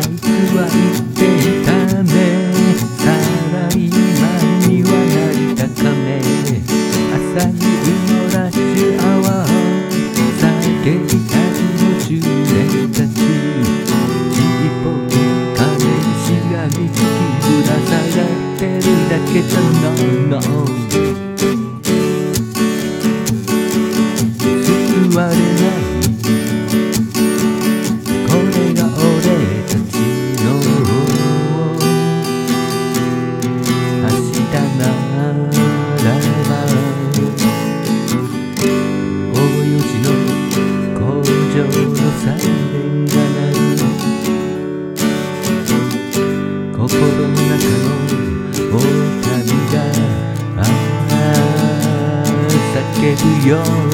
つは言っていたね。サラリーマンにはなりたかね。朝夕のラッシュアワー叫びたちの10年たち、ちっぽけ金石がみつきぶら下がってるだけじゃないの。救われないこれが俺たちの明日ならば、大4時の工場のサイレンが鳴る。心の中の狼が叫ぶよう